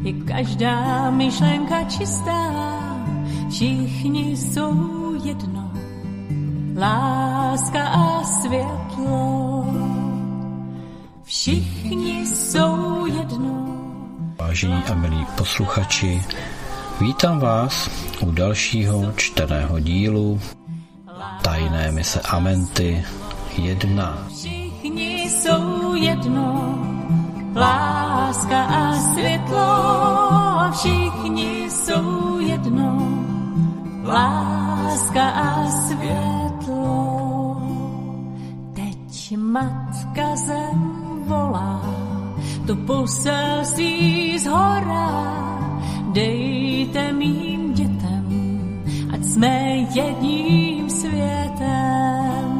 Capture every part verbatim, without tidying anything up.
je každá myšlenka čistá, všichni jsou jedno, láska a světlo. Všichni jsou jedno. Vážení a milí posluchači, vítám vás u dalšího čteného dílu Tajné mise Amenty jedna. Všichni jsou jedno, láska a světlo. Všichni jsou jedno, láska a světlo. Teď matka zem volá to poselství zhora. Dejte mým dětem, ať jsme jedním světem.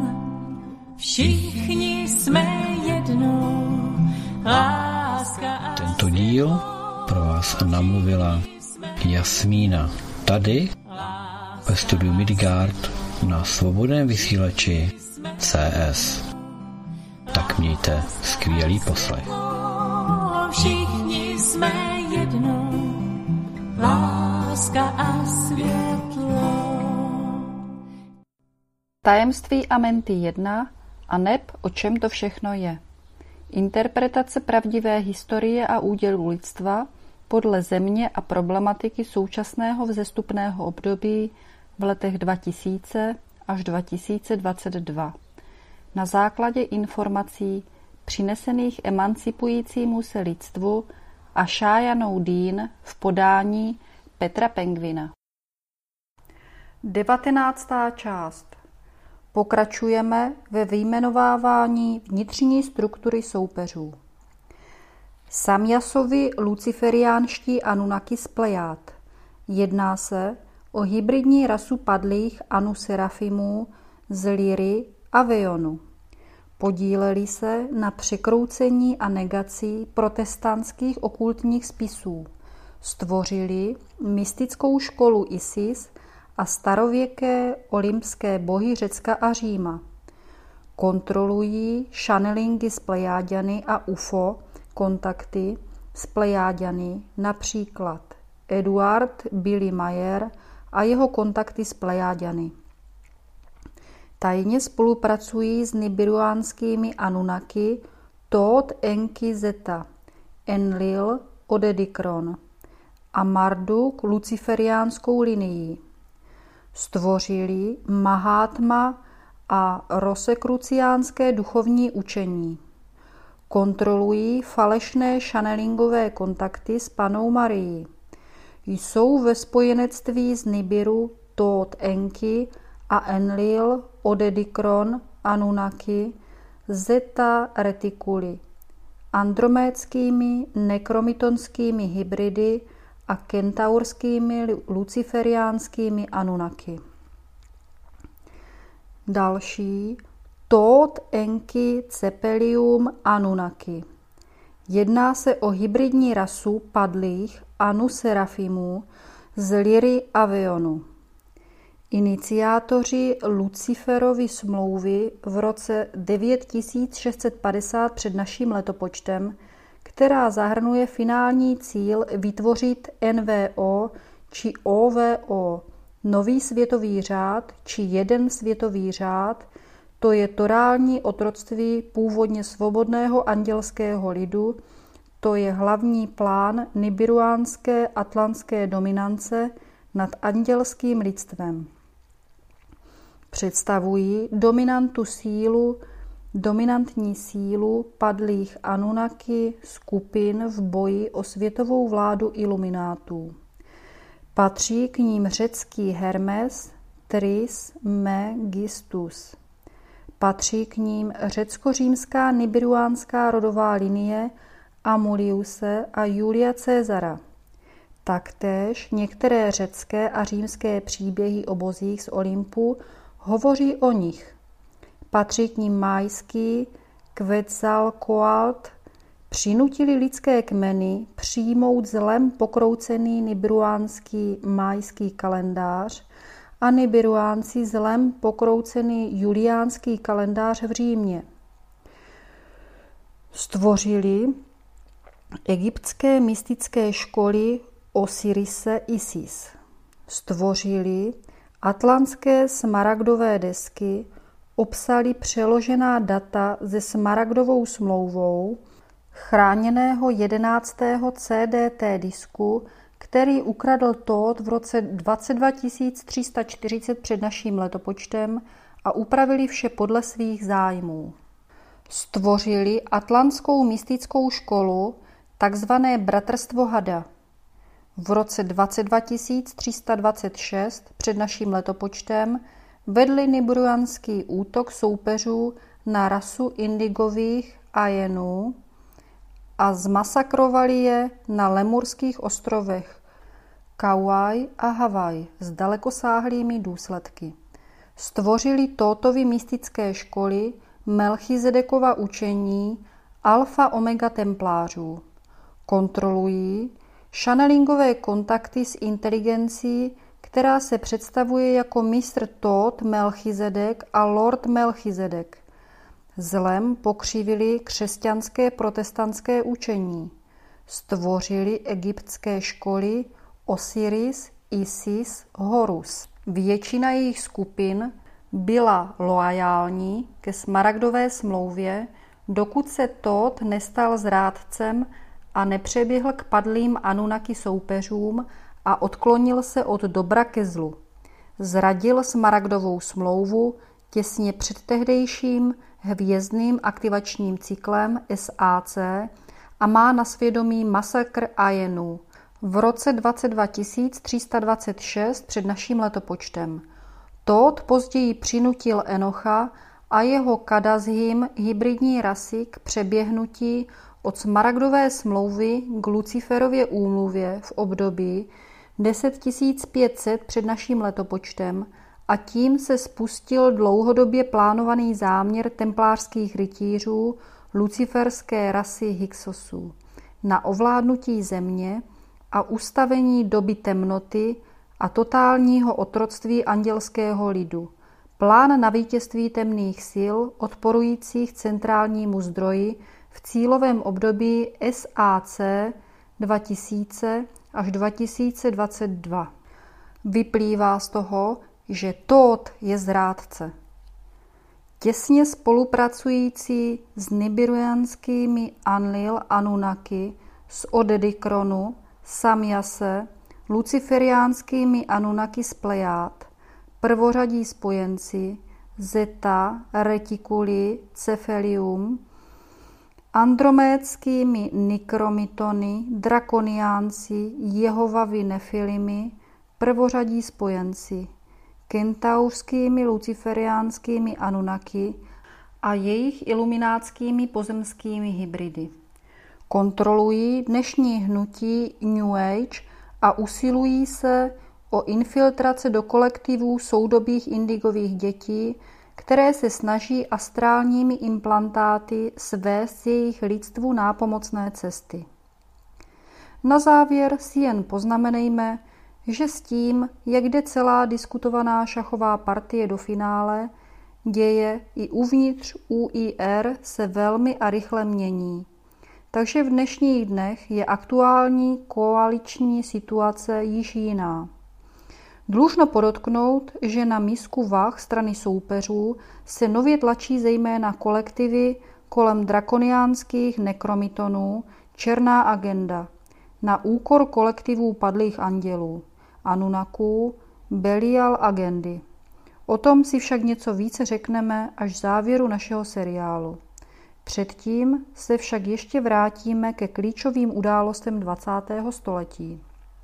Všichni jsme jedno, láska a Tento díl pro vás namluvila Jasmína tady ve studiu Midgard na svobodném vysílači C S. Tak mějte skvělý poslech. Všichni jsme jedno, láska a světlo. Tajemství Amenty jedna a neb o čem to všechno je. Interpretace pravdivé historie a údělu lidstva podle země a problematiky současného vzestupného období v letech dva tisíce až dva tisíce dvacet dva. Na základě informací přinesených emancipujícímu se lidstvu a Šájanou Dýn v podání Petra Pengvina. Devatenáctá část. Pokračujeme ve vyjmenovávání vnitřní struktury soupeřů. Samjasovi luciferiánští Anunnaki z Plejád. Jedná se o hybridní rasu padlých Anu Serafimů z Lyry a Vejonu. Podíleli se na překroucení a negaci protestantských okultních spisů. Stvořili mystickou školu Isis a starověké olympské bohy Řecka a Říma. Kontrolují channelingy s Plejáďany a U F O kontakty s Plejáďany, například Eduard Billy Mayer a jeho kontakty s Plejáďany. Tajně spolupracují s nibiruánskými Anunnaki Thoth Enki Zeta, Enlil Odedikron a Marduk luciferiánskou linii. Stvořili Mahátma a rosekruciánské duchovní učení. Kontrolují falešné channelingové kontakty s Pannou Marií. Jsou ve spojenectví s Nibiru Thoth Enki a Enlil Odedikron Anunnaki Zeta Reticuli, andromédskými nekromitonskými hybridy a kentaurskými luciferiánskými Anunnaki. Další Thoth Enki Cepelium Anunnaki. Jedná se o hybridní rasu padlých Anu Serafimů z Lyry a Vejonu. Iniciátoři Luciferovy smlouvy v roce devět tisíc šest set padesát před naším letopočtem, která zahrnuje finální cíl vytvořit N V O či O V O, nový světový řád či jeden světový řád, to je torální otroctví původně svobodného andělského lidu, to je hlavní plán nibiruánské atlantské dominance nad andělským lidstvem. Představují dominantu sílu, dominantní sílu padlých Anunnaki skupin v boji o světovou vládu iluminátů. Patří k ním řecký Hermes, Tris, Megistus. Patří k ním řecko-římská nibiruánská rodová linie Amuliuse a Julia Caesara. Taktéž některé řecké a římské příběhy o bozích z Olympu hovoří o nich. Patří k ním májský Quetzalcoatl, přinutili lidské kmeny přijmout zlem pokroucený nibiruánský májský kalendář a nibiruánci zlem pokroucený juliánský kalendář v Římě. Stvořili egyptské mystické školy Osirise Isis. Stvořili atlantské smaragdové desky, obsali přeložená data se smaragdovou smlouvou chráněného jedenáctého C D T disku, který ukradl Tóth v roce dvacet dva tisíc tři sta čtyřicet před naším letopočtem a upravili vše podle svých zájmů. Stvořili atlantskou mystickou školu, takzvané Bratrstvo Hada. V roce dvacet dva tisíc tři sta dvacet šest před naším letopočtem vedli nibiruanský útok soupeřů na rasu indigových Ajenů a zmasakrovali je na Lemurských ostrovech Kauai a Havaj s dalekosáhlými důsledky. Stvořili Tóthovy mystické školy, Melchizedekova učení, alfa omega templářů. Kontrolují channelingové kontakty s inteligencí, která se představuje jako mistr Tóth Melchizedek a lord Melchizedek. Zlem pokřivili křesťanské protestantské učení. Stvořili egyptské školy Osiris, Isis, Horus. Většina jejich skupin byla loajální ke smaragdové smlouvě, dokud se Tóth nestal zrádcem a nepřeběhl k padlým Anunnaki soupeřům a odklonil se od dobra ke zlu. Zradil smaragdovou smlouvu těsně před tehdejším hvězdným aktivačním cyklem S A C a má na svědomí masakr Ajenů v roce dvacet dva tisíc tři sta dvacet šest před naším letopočtem. Tóth později přinutil Enocha a jeho Kadazhim hybridní rasy k přeběhnutí od smaragdové smlouvy k Luciferově úmluvě v období deset tisíc pět set před naším letopočtem a tím se spustil dlouhodobě plánovaný záměr templářských rytířů luciferské rasy Hyksosů na ovládnutí země a ustavení doby temnoty a totálního otroctví andělského lidu. Plán na vítězství temných sil odporujících centrálnímu zdroji v cílovém období S A C dva tisíce až dva tisíce dvacet dva. Vyplývá z toho, že Tóth je zrádce. Těsně spolupracující s nibiruanskými Anlil Anunnaki z Odedikronu, Samjase, luciferiánskými Anunnaki z Plejád, prvořadí spojenci Zeta Reticuli Cephelium, andromédskými Nikromitony, drakoniánci, Jehovavy Nefilimy, prvořadí spojenci, kentaurskými luciferiánskými Anunnaki a jejich iluminátskými pozemskými hybridy. Kontrolují dnešní hnutí New Age a usilují se o infiltrace do kolektivů soudobých indigových dětí, které se snaží astrálními implantáty svést z jejich lidstvu nápomocné cesty. Na závěr si jen poznamenejme, že s tím, jak jde celá diskutovaná šachová partie do finále, děje i uvnitř U I R se velmi a rychle mění. Takže v dnešních dnech je aktuální koaliční situace již jiná. Dlužno podotknout, že na misku vah strany soupeřů se nově tlačí zejména kolektivy kolem drakoniánských nekromitonů černá agenda na úkor kolektivů padlých andělů, Anunnaků, Belial agendy. O tom si však něco více řekneme až v závěru našeho seriálu. Předtím se však ještě vrátíme ke klíčovým událostem dvacátého století.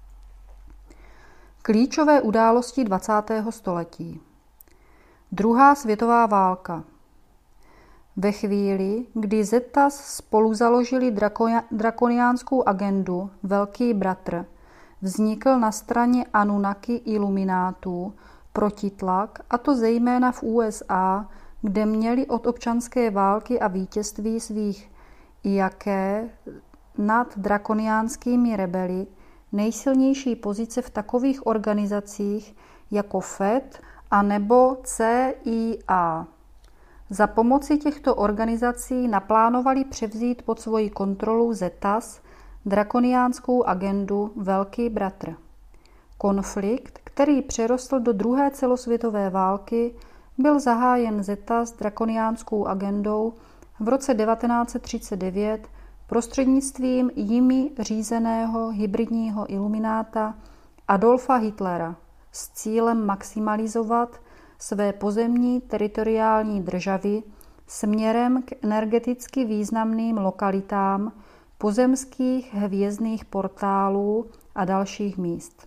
Klíčové události dvacátého století. Druhá světová válka. Ve chvíli, kdy Zetas spolu založili drakoniánskou agendu Velký bratr, vznikl na straně Anunnaki iluminátů protitlak, a to zejména v U S A, kde měli od občanské války a vítězství svých jaké nad drakoniánskými rebeli nejsilnější pozice v takových organizacích jako F E D a nebo C I A. Za pomoci těchto organizací naplánovali převzít pod svoji kontrolu Zetas drakoniánskou agendu Velký bratr. Konflikt, který přerostl do druhé celosvětové války, byl zahájen Zeta s drakoniánskou agendou v roce devatenáct set třicet devět prostřednictvím jimi řízeného hybridního ilumináta Adolfa Hitlera s cílem maximalizovat své pozemní teritoriální državy směrem k energeticky významným lokalitám pozemských hvězdných portálů a dalších míst.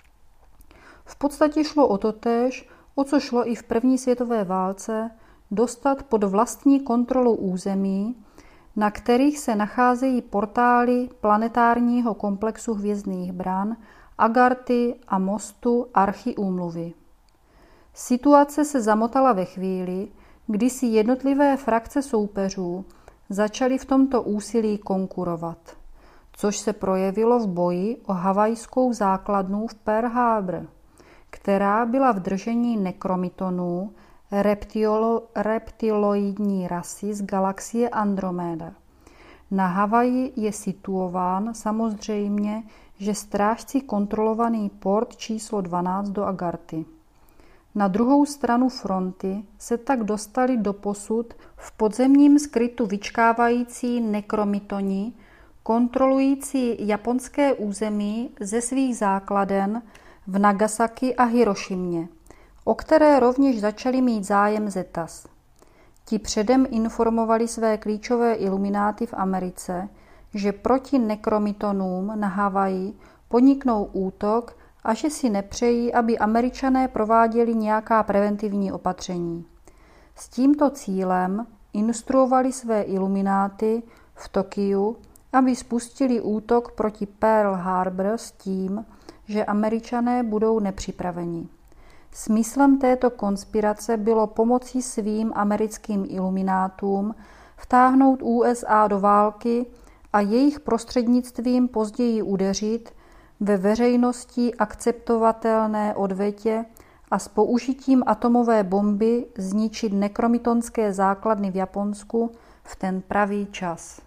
V podstatě šlo o totéž, o co šlo i v první světové válce, dostat pod vlastní kontrolu území, na kterých se nacházejí portály planetárního komplexu hvězdných bran, Agarty a mostu Archy úmluvy. Situace se zamotala ve chvíli, kdy si jednotlivé frakce soupeřů začaly v tomto úsilí konkurovat, což se projevilo v boji o havajskou základnu v Pearl Harbor, která byla v držení nekromitonů, reptilo, reptiloidní rasy z galaxie Andromeda. Na Havaji je situován samozřejmě, že strážci kontrolovaný port číslo dvanáct do Agarty. Na druhou stranu fronty se tak dostali doposud v podzemním skrytu vyčkávající nekromitoni, kontrolující japonské území ze svých základen v Nagasaki a Hirošimě, o které rovněž začali mít zájem Zetas. Ti předem informovali své klíčové ilumináty v Americe, že proti nekromitonům na Havaji podniknou útok a že si nepřejí, aby Američané prováděli nějaká preventivní opatření. S tímto cílem instruovali své ilumináty v Tokiu, aby spustili útok proti Pearl Harbor s tím, že Američané budou nepřipraveni. Smyslem této konspirace bylo pomocí svým americkým iluminátům vtáhnout U S A do války a jejich prostřednictvím později udeřit ve veřejnosti akceptovatelné odvetě a s použitím atomové bomby zničit nekromitonské základny v Japonsku v ten pravý čas.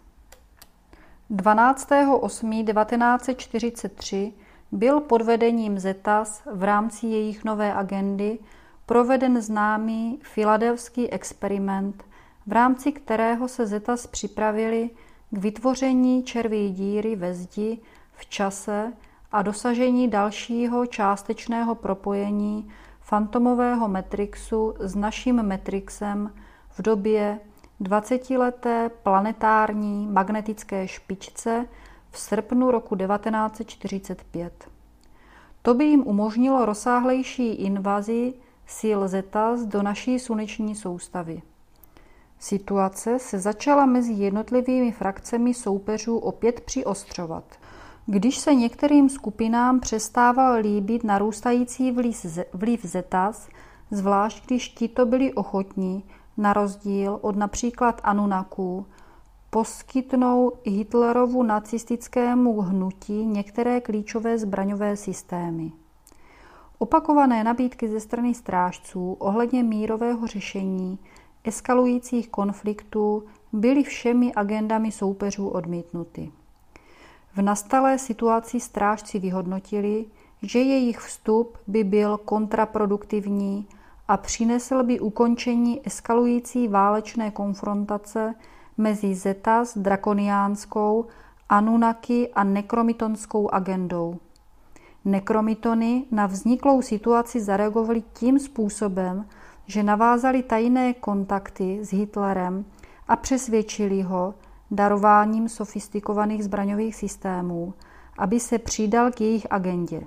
dvanáctého osmého devatenáct set čtyřicet tři byl pod vedením Zetas v rámci jejich nové agendy proveden známý filadelfský experiment, v rámci kterého se Zetas připravili k vytvoření červí díry ve zdi v čase a dosažení dalšího částečného propojení fantomového matrixu s naším matrixem v době dvacetileté planetární magnetické špičce v srpnu roku devatenáct set čtyřicet pět. To by jim umožnilo rozsáhlejší invazi sil Zetas do naší sluneční soustavy. Situace se začala mezi jednotlivými frakcemi soupeřů opět přiostřovat. Když se některým skupinám přestával líbit narůstající vliv Zetas, zvlášť když tito byli ochotní, na rozdíl od například Anunnaků, poskytnou Hitlerovu nacistickému hnutí některé klíčové zbraňové systémy. Opakované nabídky ze strany strážců ohledně mírového řešení eskalujících konfliktů byly všemi agendami soupeřů odmítnuty. V nastalé situaci strážci vyhodnotili, že jejich vstup by byl kontraproduktivní a přinesl by ukončení eskalující válečné konfrontace mezi Zetas drakoniánskou, Anunnaki a nekromitonskou agendou. Nekromitony na vzniklou situaci zareagovali tím způsobem, že navázali tajné kontakty s Hitlerem a přesvědčili ho darováním sofistikovaných zbraňových systémů, aby se přidal k jejich agendě.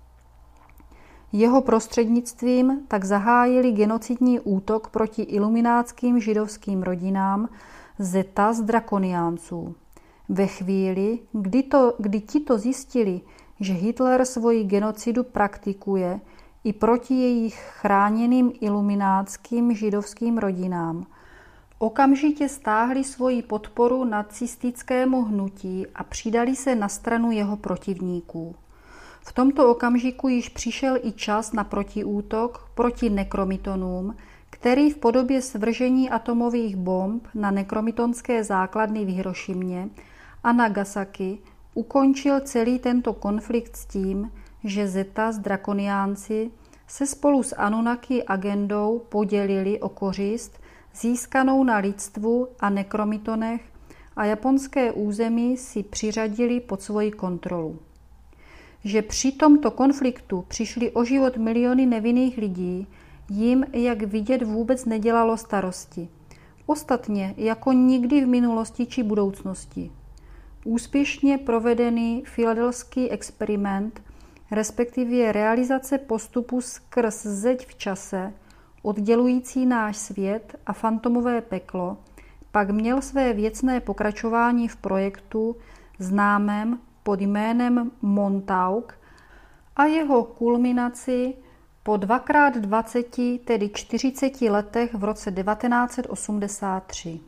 Jeho prostřednictvím tak zahájili genocidní útok proti iluminátským židovským rodinám Zetas drakoniánců. Ve chvíli, kdy, to, kdy tito zjistili, že Hitler svoji genocidu praktikuje i proti jejich chráněným iluminátským židovským rodinám, okamžitě stáhli svoji podporu nacistickému hnutí a přidali se na stranu jeho protivníků. V tomto okamžiku již přišel i čas na protiútok proti nekromitonům, který v podobě svržení atomových bomb na nekromitonské základny v Hirošimě a Nagasaki ukončil celý tento konflikt s tím, že Zetas drakoniánci se spolu s Anunnaki agendou podělili o kořist získanou na lidstvu a nekromitonech a japonské území si přiřadili pod svoji kontrolu. Že při tomto konfliktu přišli o život miliony nevinných lidí, jim, jak vidět, vůbec nedělalo starosti. Ostatně jako nikdy v minulosti či budoucnosti. Úspěšně provedený filadelský experiment, respektive realizace postupu skrz zeď v čase, oddělující náš svět a fantomové peklo, pak měl své věcné pokračování v projektu známém pod jménem Montauk a jeho kulminaci po dvakrát dvaceti, tedy čtyřiceti letech v roce devatenáct set osmdesát tři.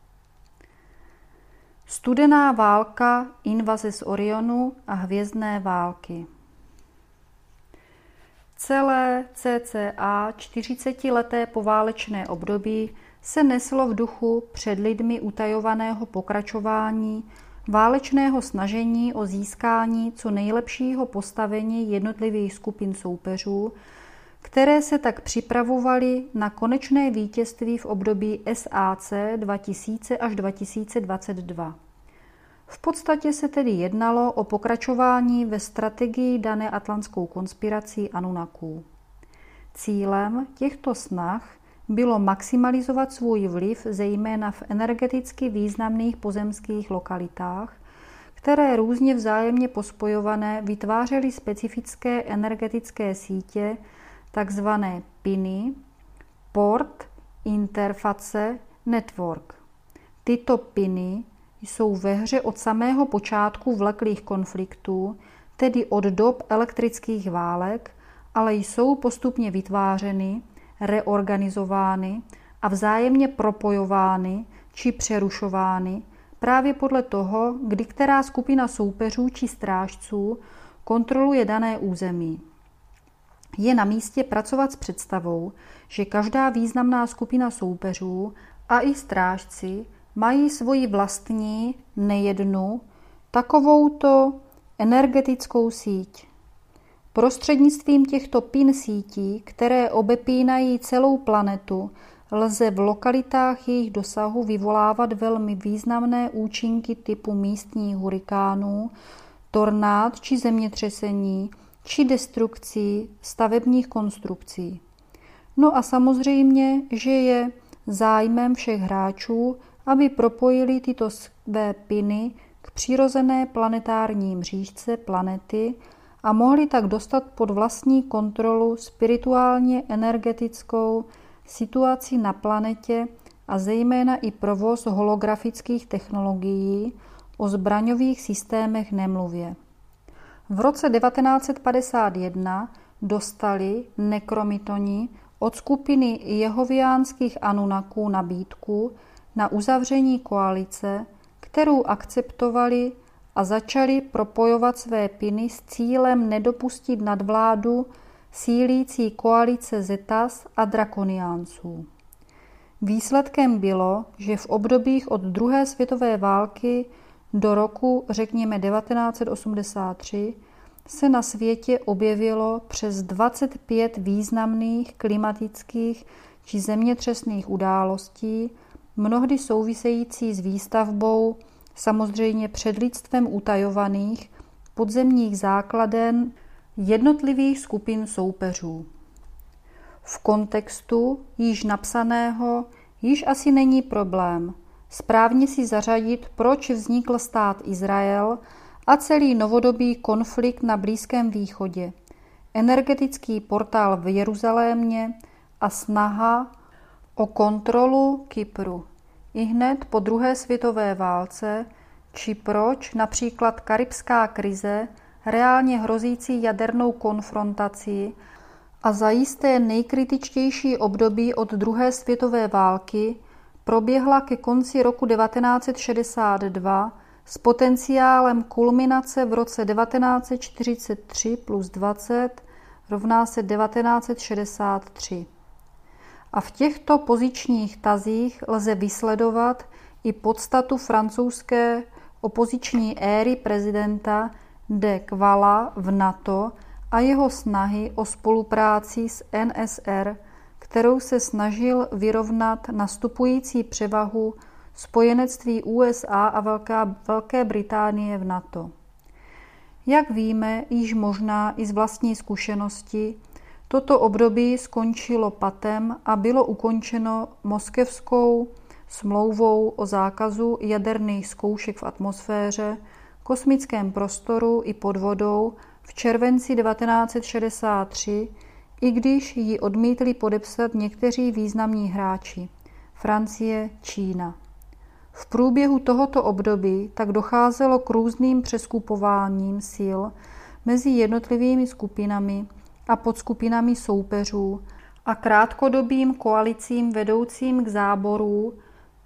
Studená válka, invaze z Orionu a hvězdné války. Celé cca čtyřicetileté poválečné období se neslo v duchu před lidmi utajovaného pokračování válečného snažení o získání co nejlepšího postavení jednotlivých skupin soupeřů, které se tak připravovaly na konečné vítězství v období S A C dva tisíce až dva tisíce dvacet dva. V podstatě se tedy jednalo o pokračování ve strategii dané atlantskou konspirací Anunnaků. Cílem těchto snah bylo maximalizovat svůj vliv zejména v energeticky významných pozemských lokalitách, které různě vzájemně pospojované vytvářely specifické energetické sítě, takzvané piny, port, interface, network. Tyto piny jsou ve hře od samého počátku vleklých konfliktů, tedy od dob elektrických válek, ale jsou postupně vytvářeny, reorganizovány a vzájemně propojovány či přerušovány právě podle toho, kdy která skupina soupeřů či strážců kontroluje dané území. Je na místě pracovat s představou, že každá významná skupina soupeřů a i strážci mají svoji vlastní, nejednu, takovouto energetickou síť. Prostřednictvím těchto pin sítí, které obepínají celou planetu, lze v lokalitách jejich dosahu vyvolávat velmi významné účinky typu místních hurikánů, tornád či zemětřesení, či destrukcí stavebních konstrukcí. No a samozřejmě, že je zájmem všech hráčů, aby propojili tyto své piny k přirozené planetární mřížce planety a mohli tak dostat pod vlastní kontrolu spirituálně energetickou situaci na planetě a zejména i provoz holografických technologií, o zbraňových systémech nemluvě. V roce devatenáct set padesát jedna dostali nekromitoni od skupiny jehoviánských Anunnaků nabídku na uzavření koalice, kterou akceptovali a začali propojovat své piny s cílem nedopustit nadvládu sílící koalice Zetas a drakoniánců. Výsledkem bylo, že v obdobích od druhé světové války do roku, řekněme devatenáct set osmdesát tři, se na světě objevilo přes dvacet pět významných klimatických či zemětřesných událostí, mnohdy související s výstavbou, samozřejmě před lidstvem utajovaných, podzemních základen jednotlivých skupin soupeřů. V kontextu již napsaného již asi není problém správně si zařadit, proč vznikl stát Izrael a celý novodobý konflikt na Blízkém východě, energetický portál v Jeruzalémě a snaha o kontrolu Kypru ihned po druhé světové válce, či proč například karibská krize, reálně hrozící jadernou konfrontací a zajisté nejkritičtější období od druhé světové války proběhla ke konci roku devatenáct set šedesát dva s potenciálem kulminace v roce devatenáct set čtyřicet tři plus dvacet rovná se devatenáct set šedesát tři. A v těchto pozičních tazích lze vysledovat i podstatu francouzské opoziční éry prezidenta de Gaulla v NATO a jeho snahy o spolupráci s N S R, kterou se snažil vyrovnat nastupující převahu spojenectví U S A a Velká, Velké Británie v NATO. Jak víme, již možná i z vlastní zkušenosti, toto období skončilo patem a bylo ukončeno Moskevskou smlouvou o zákazu jaderných zkoušek v atmosféře, kosmickém prostoru i pod vodou v červenci devatenáct set šedesát tři, i když ji odmítli podepsat někteří významní hráči – Francie, Čína. V průběhu tohoto období tak docházelo k různým přeskupováním sil mezi jednotlivými skupinami a podskupinami soupeřů a krátkodobým koalicím vedoucím k záboru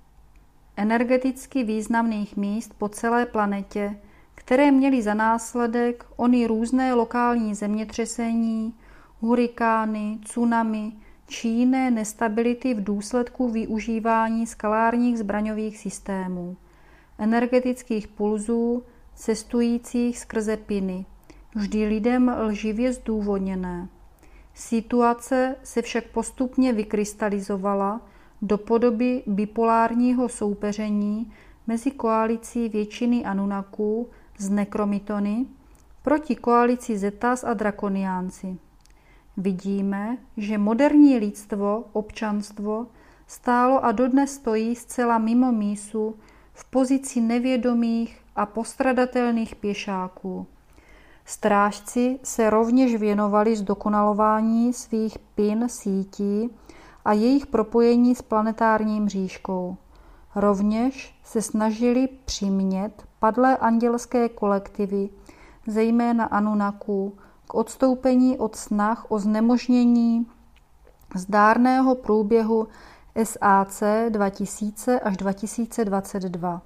energeticky významných míst po celé planetě, které měly za následek ony různé lokální zemětřesení, hurikány, tsunami či jiné nestability v důsledku využívání skalárních zbraňových systémů, energetických pulzů cestujících skrze piny, vždy lidem lživě zdůvodněné. Situace se však postupně vykrystalizovala do podoby bipolárního soupeření mezi koalicí většiny Anunnaků z Nekromitony proti koalici Zetas a Drakoniánci. Vidíme, že moderní lidstvo, občanstvo, stálo a dodnes stojí zcela mimo mísu v pozici nevědomých a postradatelných pěšáků. Strážci se rovněž věnovali zdokonalování svých pin sítí a jejich propojení s planetární mřížkou. Rovněž se snažili přimět padlé andělské kolektivy, zejména Anunnaků, k odstoupení od snah o znemožnění zdárného průběhu S A C dva tisíce až dva tisíce dvacet dva.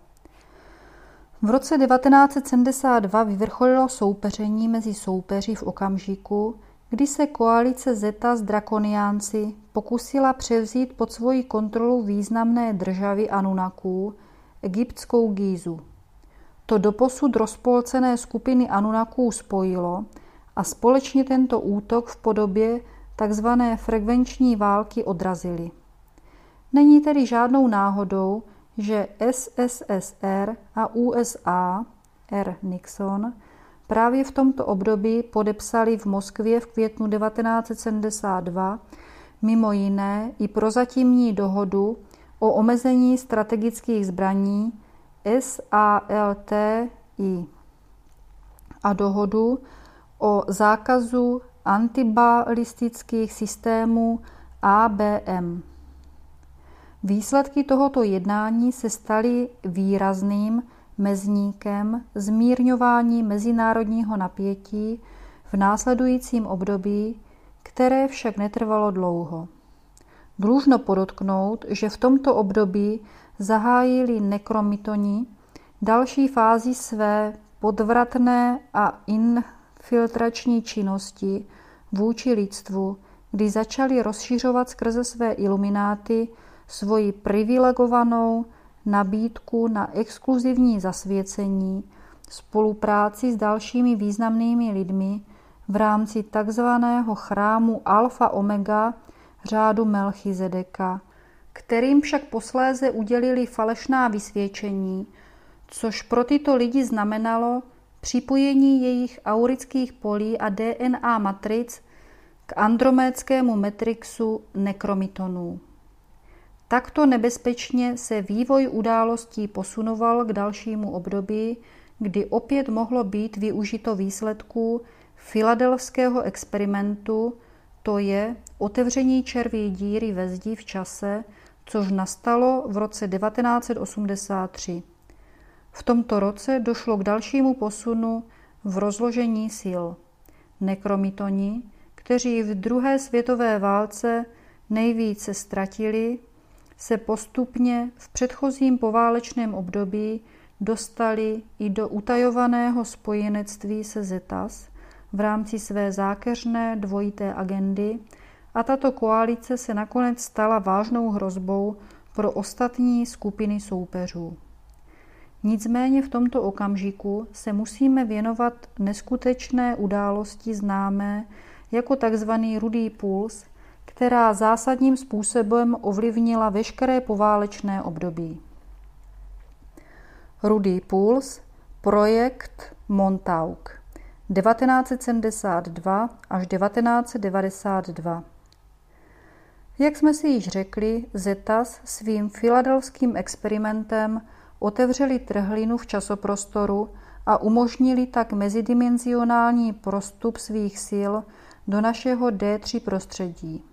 V roce devatenáct set sedmdesát dva vyvrcholilo soupeření mezi soupeři v okamžiku, kdy se koalice Zeta s Drakoniánci pokusila převzít pod svoji kontrolu významné državy Anunnaků, egyptskou Gízu. To doposud rozpolcené skupiny Anunnaků spojilo a společně tento útok v podobě tzv. Frekvenční války odrazili. Není tedy žádnou náhodou, že S S S R a U S A, R. Nixon, právě v tomto období podepsali v Moskvě v květnu devatenáct set sedmdesát dva mimo jiné i prozatímní dohodu o omezení strategických zbraní S A L T I a dohodu o zákazu antibalistických systémů A B M. Výsledky tohoto jednání se staly výrazným mezníkem zmírňování mezinárodního napětí v následujícím období, které však netrvalo dlouho. Dlužno podotknout, že v tomto období zahájili nekromitoni další fázi své podvratné a infiltrační činnosti vůči lidstvu, kdy začali rozšiřovat skrze své ilumináty svoji privilegovanou nabídku na exkluzivní zasvěcení, spolupráci s dalšími významnými lidmi v rámci takzvaného chrámu Alfa Omega řádu Melchizedeka, kterým však posléze udělili falešná vysvědčení, což pro tyto lidi znamenalo připojení jejich aurických polí a D N A matric k andromédskému matrixu nekromitonů. Takto nebezpečně se vývoj událostí posunoval k dalšímu období, kdy opět mohlo být využito výsledků filadelfského experimentu, to je otevření červí díry ve zdi v čase, což nastalo v roce devatenáct set osmdesát tři. V tomto roce došlo k dalšímu posunu v rozložení sil. Nekromitoni, kteří v druhé světové válce nejvíce ztratili, se postupně v předchozím poválečném období dostali i do utajovaného spojenectví se Zetas v rámci své zákeřné dvojité agendy a tato koalice se nakonec stala vážnou hrozbou pro ostatní skupiny soupeřů. Nicméně v tomto okamžiku se musíme věnovat neskutečné události známé jako tzv. Rudý puls, která zásadním způsobem ovlivnila veškeré poválečné období. Rudý puls, projekt Montauk, devatenáct set sedmdesát dva až devatenáct set devadesát dva. Jak jsme si již řekli, Zetas svým filadelfským experimentem otevřeli trhlinu v časoprostoru a umožnili tak mezidimenzionální prostup svých sil do našeho D tři prostředí.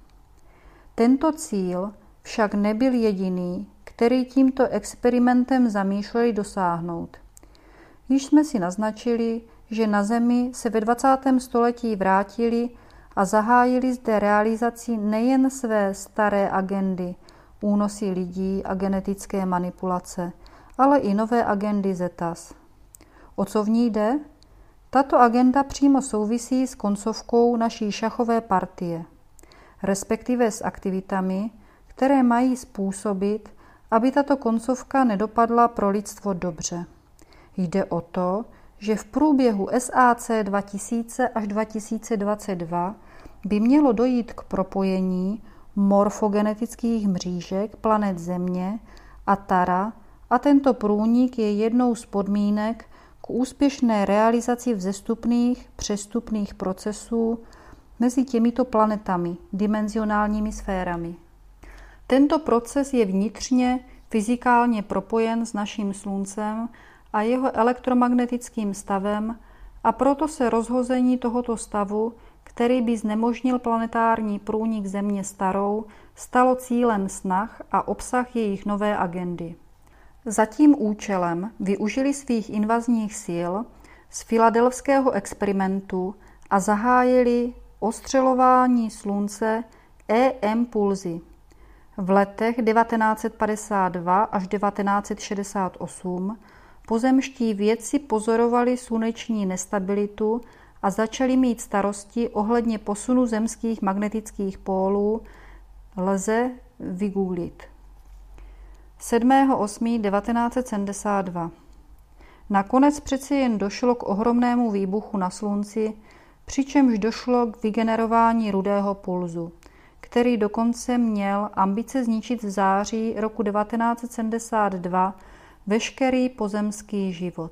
Tento cíl však nebyl jediný, který tímto experimentem zamýšleli dosáhnout. Již jsme si naznačili, že na Zemi se ve dvacátém století vrátili a zahájili zde realizaci nejen své staré agendy, únosy lidí a genetické manipulace, ale i nové agendy Zetas. O co v ní jde? Tato agenda přímo souvisí s koncovkou naší šachové partie, respektive s aktivitami, které mají způsobit, aby tato koncovka nedopadla pro lidstvo dobře. Jde o to, že v průběhu S A C dva tisíce až dva tisíce dvacet dva by mělo dojít k propojení morfogenetických mřížek planet Země a Tara a tento průnik je jednou z podmínek k úspěšné realizaci vzestupných, přestupných procesů mezi těmito planetami, dimenzionálními sférami. Tento proces je vnitřně fyzikálně propojen s naším Sluncem a jeho elektromagnetickým stavem a proto se rozhození tohoto stavu, který by znemožnil planetární průnik Země starou, stalo cílem snah a obsah jejich nové agendy. Za tím účelem využili svých invazních sil z filadelfského experimentu a zahájili ostřelování Slunce E M pulzy. V letech devatenáct set padesát dva až devatenáct set šedesát osm pozemští vědci pozorovali sluneční nestabilitu a začali mít starosti ohledně posunu zemských magnetických pólů. Lze vygooglit. sedmého osmého devatenáct set sedmdesát dva. Nakonec přeci jen došlo k ohromnému výbuchu na Slunci, přičemž došlo k vygenerování rudého pulzu, který dokonce měl ambice zničit v září roku devatenáct set sedmdesát dva veškerý pozemský život.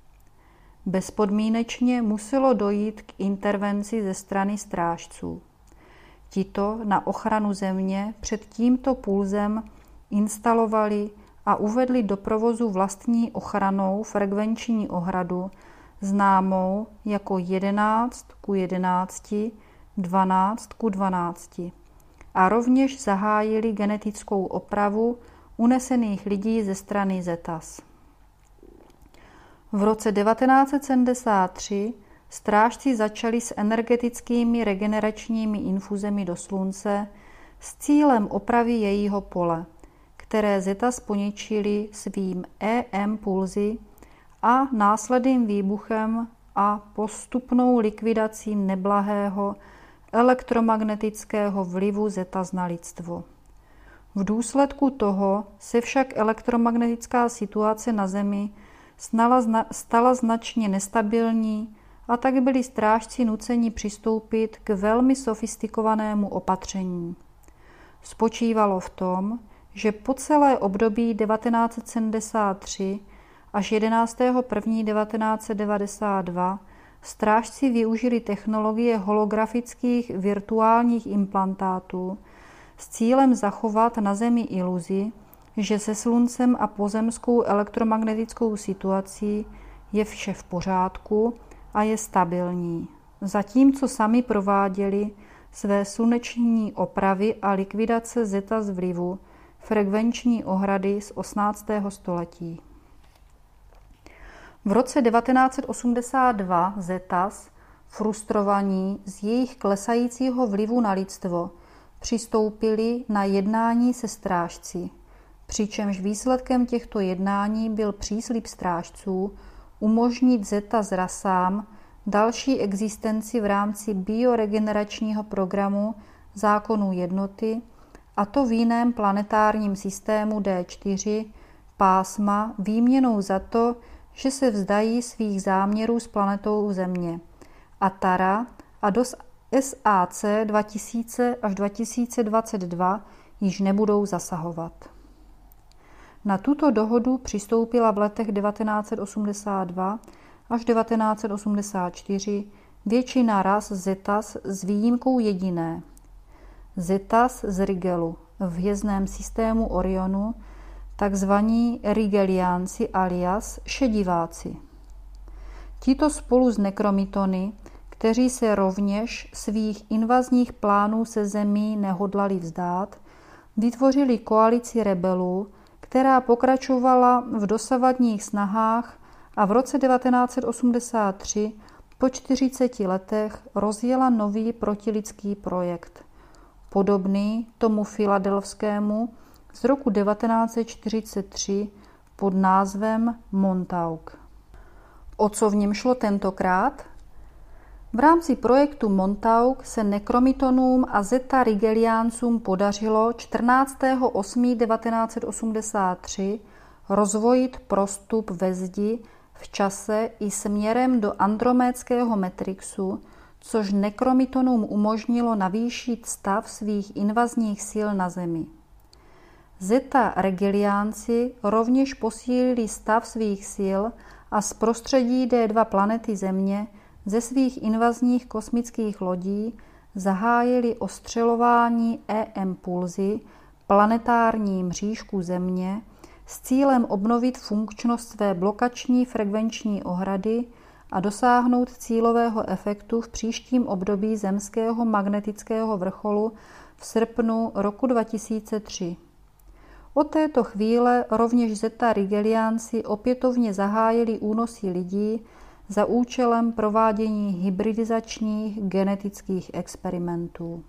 Bezpodmínečně muselo dojít k intervenci ze strany strážců. Tito na ochranu Země před tímto pulzem instalovali a uvedli do provozu vlastní ochranou frekvenční ohradu, známou jako jedenáct ku jedenácti, dvanáct ku dvanácti. A rovněž zahájili genetickou opravu unesených lidí ze strany Zetas. V roce devatenáct set sedmdesát tři strážci začali s energetickými regeneračními infuzemi do Slunce s cílem opravy jejího pole, které Zetas poničili svým E M pulzy a následným výbuchem a postupnou likvidací neblahého elektromagnetického vlivu Zetas na lidstvo. V důsledku toho se však elektromagnetická situace na Zemi stala značně nestabilní a tak byli strážci nuceni přistoupit k velmi sofistikovanému opatření. Spočívalo v tom, že po celé období devatenáct set sedmdesát tři až jedenáctého prvního devatenáct set devadesát dva strážci využili technologie holografických virtuálních implantátů s cílem zachovat na Zemi iluzi, že se Sluncem a pozemskou elektromagnetickou situací je vše v pořádku a je stabilní, zatímco sami prováděli své sluneční opravy a likvidace Zetas vlivu frekvenční ohrady z osmnáctého století. V roce devatenáct set osmdesát dva Zetas, frustrovaní z jejich klesajícího vlivu na lidstvo, přistoupili na jednání se strážci, přičemž výsledkem těchto jednání byl příslib strážců umožnit Zetas rasám další existenci v rámci bioregeneračního programu zákonů jednoty, a to v jiném planetárním systému D čtyři, pásma výměnou za to, že se vzdají svých záměrů s planetou Země. A Tara a do S A C dva tisíce až dva tisíce dvacet dva již nebudou zasahovat. Na tuto dohodu přistoupila v letech devatenáct set osmdesát dva až devatenáct set osmdesát čtyři většina ras Zetas s výjimkou jediné. Zetas z Rigelu v hvězdném systému Orionu, takzvaní Rigeliánci alias šediváci. Tito spolu s nekromitony, kteří se rovněž svých invazních plánů se Zemí nehodlali vzdát, vytvořili koalici rebelů, která pokračovala v dosavadních snahách a v roce devatenáct set osmdesát tři po čtyřiceti letech rozjela nový protilidský projekt, podobný tomu filadelfskému z roku devatenáct set čtyřicet tři pod názvem Montauk. O co v něm šlo tentokrát? V rámci projektu Montauk se nekromitonům a Zeta Rigeliáncům podařilo čtrnáctého osmého devatenáct set osmdesát tři rozvojit prostup ve zdi v čase i směrem do andromédského matrixu, což nekromitonům umožnilo navýšit stav svých invazních sil na Zemi. Zeta Rigeliánci rovněž posílili stav svých sil a z prostředí D dva planety Země ze svých invazních kosmických lodí zahájili ostřelování E-impulzy planetární mřížku Země s cílem obnovit funkčnost své blokační frekvenční ohrady a dosáhnout cílového efektu v příštím období zemského magnetického vrcholu v srpnu roku dva tisíce tři. Od této chvíle rovněž Zeta Rigeliánci opětovně zahájili únosy lidí za účelem provádění hybridizačních genetických experimentů.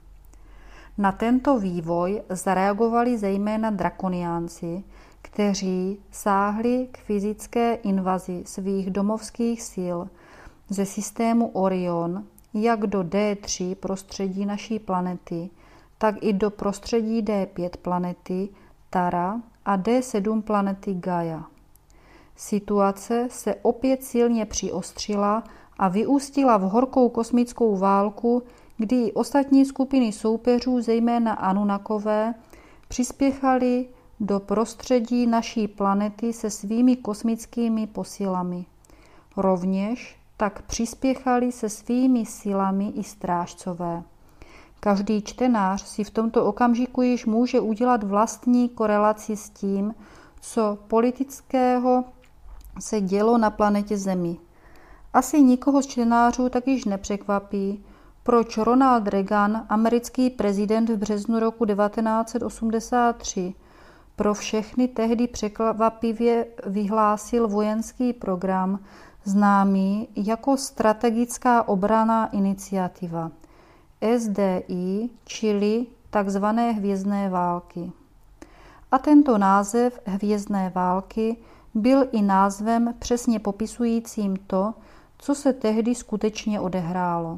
Na tento vývoj zareagovali zejména drakoniánci, kteří sáhli k fyzické invazi svých domovských sil ze systému Orion jak do D tři prostředí naší planety, tak i do prostředí D pět planety Tara a D sedm planety Gaia. Situace se opět silně přiostřila a vyústila v horkou kosmickou válku, kdy i ostatní skupiny soupeřů, zejména Anunnakové, přispěchali do prostředí naší planety se svými kosmickými posilami. Rovněž tak přispěchali se svými silami i strážcové. Každý čtenář si v tomto okamžiku již může udělat vlastní korelaci s tím, co politického se dělo na planetě Zemi. Asi nikoho z čtenářů tak již nepřekvapí, proč Ronald Reagan, americký prezident v březnu roku devatenáct set osmdesát tři, pro všechny tehdy překvapivě vyhlásil vojenský program známý jako strategická obranná iniciativa S D I, čili takzvané hvězdné války. A tento název hvězdné války byl i názvem přesně popisujícím to, co se tehdy skutečně odehrálo.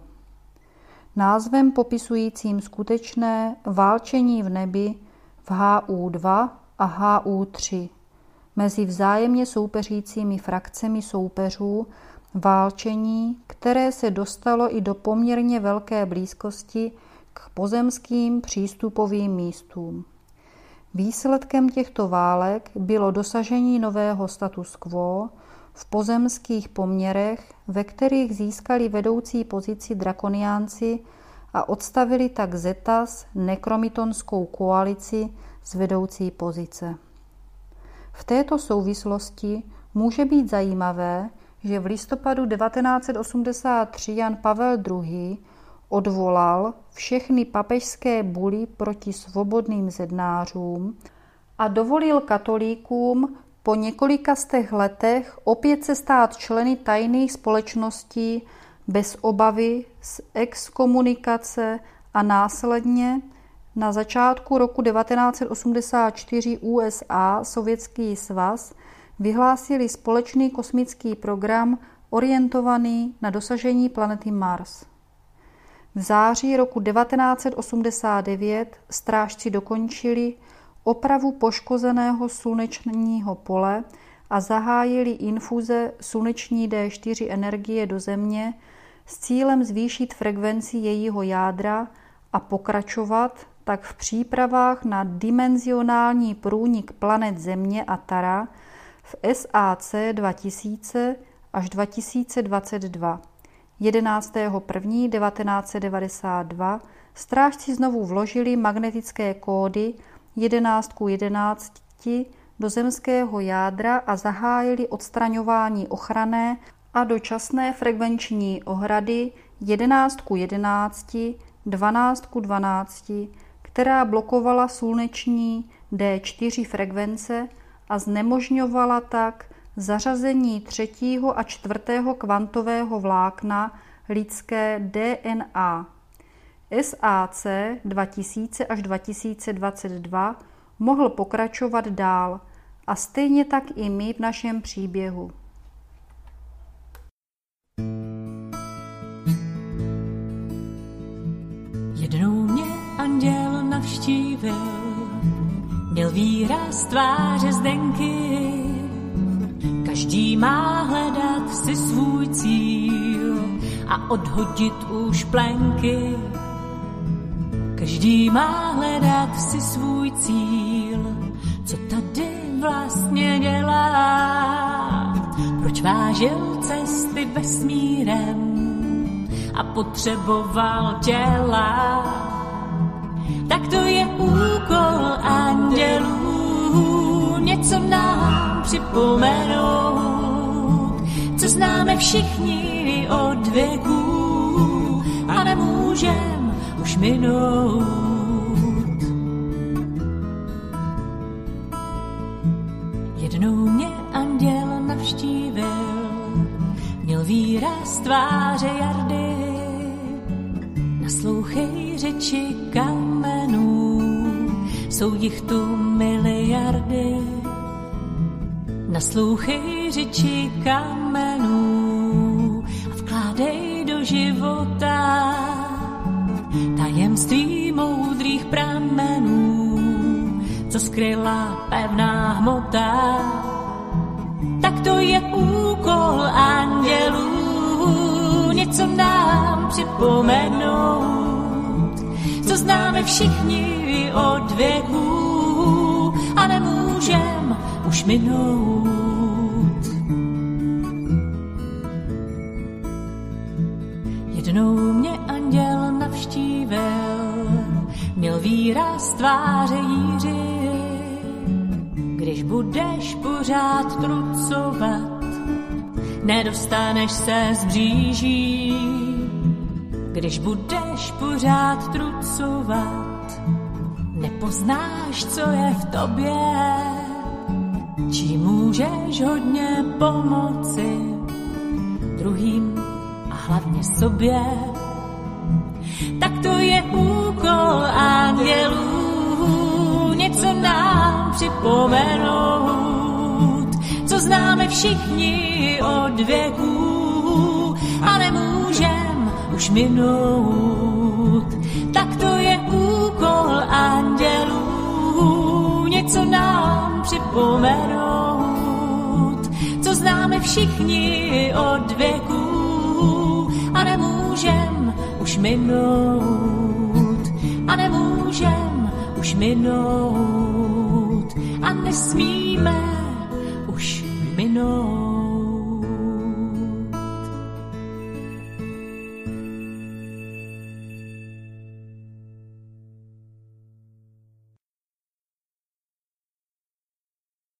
Názvem popisujícím skutečné válčení v nebi v H U dva a H U tři mezi vzájemně soupeřícími frakcemi soupeřů, válčení, které se dostalo i do poměrně velké blízkosti k pozemským přístupovým místům. Výsledkem těchto válek bylo dosažení nového status quo v pozemských poměrech, ve kterých získali vedoucí pozici drakoniánci a odstavili tak Zetas nekromitonskou koalici z vedoucí pozice. V této souvislosti může být zajímavé, že v listopadu devatenáct set osmdesát tři Jan Pavel druhý. odvolal všechny papežské buly proti svobodným zednářům a dovolil katolíkům po několika stech letech opět se stát členy tajných společností bez obavy z exkomunikace a následně na začátku roku devatenáct set osmdesát čtyři U S A, Sovětský svaz, vyhlásili společný kosmický program orientovaný na dosažení planety Mars. V září roku devatenáct set osmdesát devět strážci dokončili opravu poškozeného slunečního pole a zahájili infuze sluneční D čtyři energie do Země s cílem zvýšit frekvenci jejího jádra a pokračovat tak v přípravách na dimenzionální průnik planet Země a Tara v S A C dva tisíce až dva tisíce dvacet dva. jedenáctého prvního devatenáct set devadesát dva strážci znovu vložili magnetické kódy jedenáct ku jedenácti do zemského jádra a zahájili odstraňování ochranné a dočasné frekvenční ohrady jedenáct ku jedenácti, dvanáct ku dvanácti, která blokovala sluneční D čtyři frekvence a znemožňovala tak zařazení třetího a čtvrtého kvantového vlákna lidské D N A. S A C dva tisíce až dva tisíce dvacet dva mohl pokračovat dál a stejně tak i my v našem příběhu. Jednou mě anděl navštívil, měl výraz tváře Zdenky. Každý má hledat si svůj cíl a odhodit už plenky. Každý má hledat si svůj cíl, co tady vlastně dělat. Proč vážil cesty vesmírem a potřeboval těla. Tak to je úkol andělů, něco nám připomenout, co známe všichni od věků a nemůžem už minout. Jednou mě anděl navštívil, měl výraz tváře Jardy, naslouchej řeči kamenů, jsou jich tu miliardy. Naslouchej řeči kamenů a vkládej do života tajemství moudrých pramenů, co skryla pevná hmota. Tak to je úkol andělů, něco nám připomenout, co známe všichni od věků a nemůžem už minout. Jednou mě anděl navštívil, měl výraz tváře Jíři. Když budeš pořád trucovat, nedostaneš se z bříží. Když budeš pořád trucovat, nepoznáš, co je v tobě. Čím můžeš hodně pomoci druhým a hlavně sobě. Tak to je úkol andělů, něco nám připomenout, co známe všichni od věků a nemůžem už minout. Tak to je úkol andělů, něco nám připomenout, co známe všichni od věků a nemůžem už minout. A nemůžem už minout a nesmíme už minout.